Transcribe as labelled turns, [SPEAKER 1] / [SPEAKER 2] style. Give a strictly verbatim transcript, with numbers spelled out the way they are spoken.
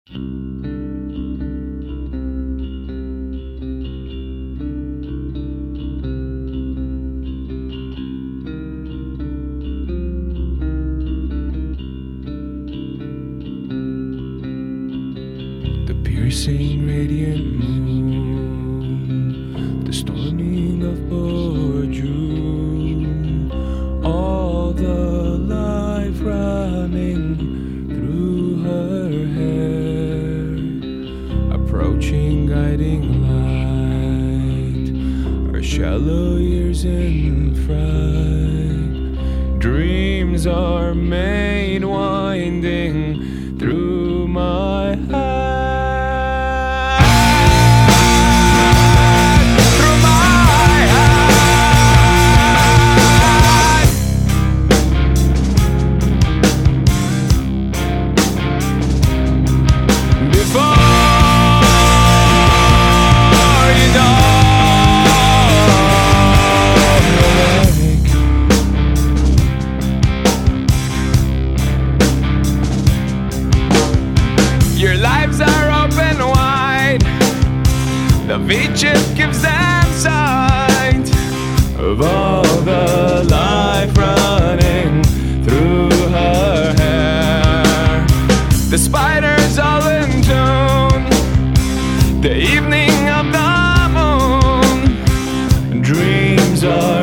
[SPEAKER 1] Piercing radiant moon, the storming of poor June, all the life running through her hair, approaching guiding light, her shallow years in fright, dreams are made winding through my heart. Your lives are open wide. The beaches gives them sight of all the life running through her hair. The spiders all in tune, the evening of the moon, dreams are